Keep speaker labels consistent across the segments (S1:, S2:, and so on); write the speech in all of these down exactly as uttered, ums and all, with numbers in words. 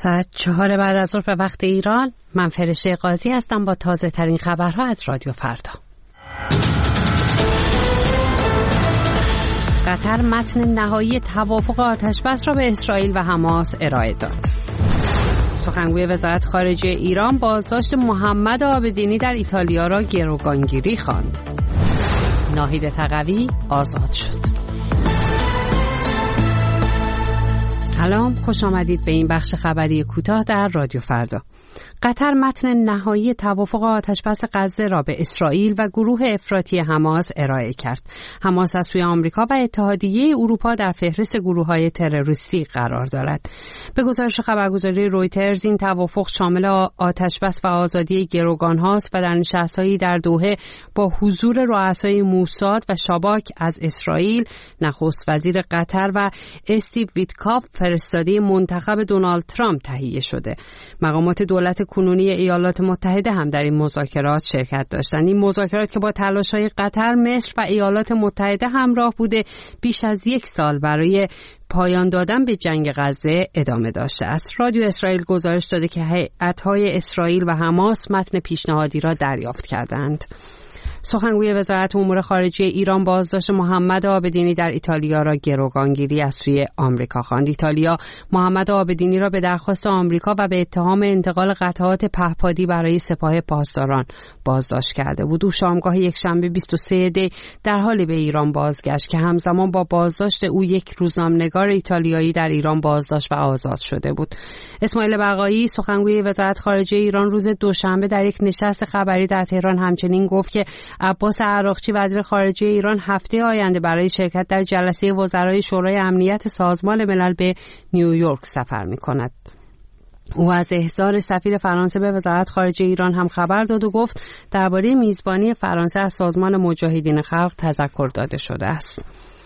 S1: ساعت چهار بعد از ظهر به وقت ایران. من فرشته قاضی هستم با تازه ترین خبرها از رادیو فردا. قطر متن نهایی توافق آتشبس را به اسرائیل و حماس ارائه داد. سخنگوی وزارت خارجه ایران بازداشت محمد عابدینی در ایتالیا را گروگانگیری خواند. ناهید تقوی آزاد شد. سلام، خوش آمدید به این بخش خبری کوتاه در رادیو فردا. قطر متن نهایی توافق آتشبس غزه را به اسرائیل و گروه افراطی حماس ارائه کرد. حماس از سوی آمریکا و اتحادیه اروپا در فهرست گروه‌های تروریستی قرار دارد. به گزارش خبرگزاری رویترز این توافق شامل آتشبس و آزادی گروگان‌هاست و در نشست‌هایی در دوحه با حضور رؤسای موساد و شاباک از اسرائیل، نخست وزیر قطر و استیو ویتکاف فرستاده منتخب دونالد ترامپ تهیه شده. مقامات دولت کنونی ایالات متحده هم در این مذاکرات شرکت داشتند. این مذاکرات که با تلاش‌های قطر، مصر و ایالات متحده همراه بوده، بیش از یک سال برای پایان دادن به جنگ غزه ادامه داشته است. رادیو اسرائیل گزارش داده که هیئت‌های اسرائیل و حماس متن پیشنهادی را دریافت کردند. سخنگوی وزارت امور خارجه ایران بازداشت محمد عابدینی در ایتالیا را گروگانگیری از سوی آمریکا خواند. ایتالیا محمد عابدینی را به درخواست آمریکا و به اتهام انتقال قطعات پهپادی برای سپاه پاسداران بازداشت کرده بود. او شامگاه یکشنبه بیست و سوم دی در حالی به ایران بازگشت که همزمان با بازداشت او یک روزنامه‌نگار ایتالیایی در ایران بازداشت و آزاد شده بود. اسماعیل بقایی سخنگوی وزارت خارجه ایران روز دوشنبه در یک نشست خبری در تهران همچنین گفت که عباس عراقچی وزیر خارجه ایران هفته آینده برای شرکت در جلسه وزرای شورای امنیت سازمان ملل به نیویورک سفر می‌کند. او از احضار سفیر فرانسه به وزارت خارجه ایران هم خبر داد و گفت درباره میزبانی فرانسه از سازمان مجاهدین خلق تذکر داده شده است.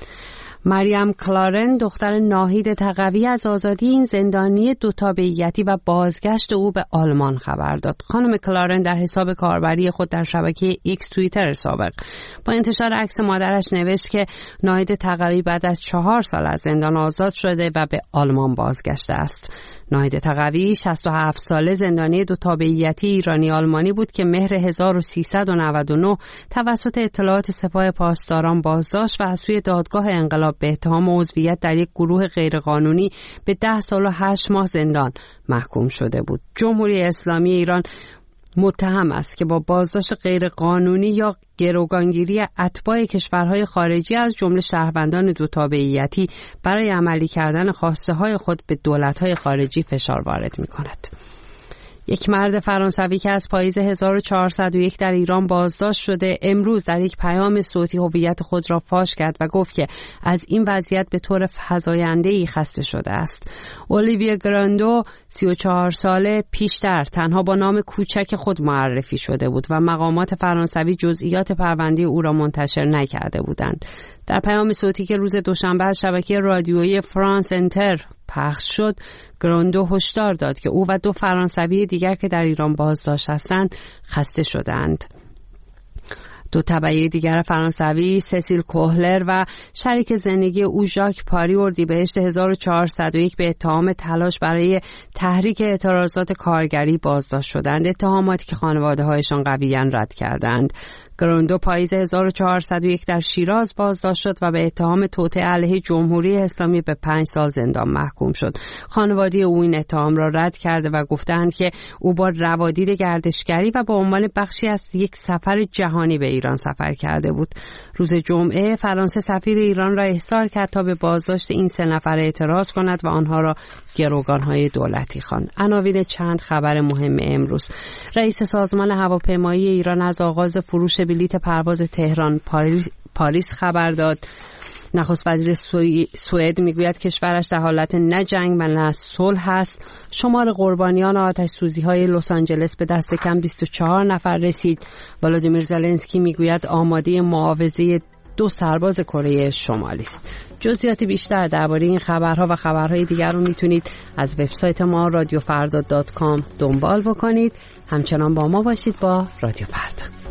S1: مریم کلارن دختر ناهید تقوی از آزادی این زندانی دو تابعیتی و بازگشت او به آلمان خبر داد. خانم کلارن در حساب کاربری خود در شبکه ایکس توییتر سابق با انتشار عکس مادرش نوشت که ناهید تقوی بعد از چهار سال از زندان آزاد شده و به آلمان بازگشته است. ناهید تقوی شصت و هفت ساله زندانی دو تابعیتی ایرانی آلمانی بود که مهر هزار و سیصد و نود و نه توسط اطلاعات سپاه پاسداران بازداشت و از سوی دادگاه انقلاب به اتهام عضویت در یک گروه غیرقانونی به ده سال و هشت ماه زندان محکوم شده بود. جمهوری اسلامی ایران متهم است که با بازداشت غیرقانونی یا گروگانگیری اتباع کشورهای خارجی از جمله شهروندان دو تابعیتی برای عملی کردن خواسته های خود به دولت‌های خارجی فشار وارد می‌کند. یک مرد فرانسوی که از پاییز هزار و چهارصد و یک در ایران بازداشت شده امروز در یک پیام صوتی هویت خود را فاش کرد و گفت که از این وضعیت به طور فزاینده‌ای خسته شده است. اولیویه گراندو سی و چهار ساله پیشتر تنها با نام کوچک خود معرفی شده بود و مقامات فرانسوی جزئیات پرونده او را منتشر نکرده بودند. در پیام صوتی که روز دوشنبه از شبکه رادیویی فرانس انتر پخش شد، گراندو هشدار داد که او و دو فرانسوی دیگر که در ایران بازداشت هستند خسته شدند. دو تبعه دیگر فرانسوی سسیل کوهلر و شریک زندگی او ژاک پاری اردیبهشت هزار و چهارصد و یک به اتهام تلاش برای تحریک اعتراضات کارگری بازداشت شدند، اتهاماتی که خانواده‌هایشان قویاً رد کردند. گراندو پاییز هزار و چهارصد و یک در شیراز بازداشت شد و به اتهام توطئه علیه جمهوری اسلامی به پنج سال زندان محکوم شد. خانواده او این اتهام را رد کرده و گفتند که او با روادید گردشگری و به عنوان بخشی از یک سفر جهانی به ایران سفر کرده بود. روز جمعه فرانسه سفیر ایران را احضار کرد تا به بازداشت این سه نفر اعتراض کند و آنها را گروگان‌های دولتی خواند. عناوین چند خبر مهم امروز: رئیس سازمان هواپیمایی ایران از آغاز فروش بلیت پرواز تهران پاریس خبر داد. نخست وزیر سوئد میگوید کشورش در حالت نه جنگ و نه صلح است. شمار قربانیان آتش سوزی های لس آنجلس به دست کم بیست و چهار نفر رسید. ولادیمیر زلنسکی میگوید آماده معاوضه دو سرباز کره شمالی است. جزئیات بیشتر درباره این خبرها و خبرهای دیگر رو میتونید از وبسایت ما رادیو فردا دات کام دنبال بکنید. همچنان با ما باشید با رادیو فردا.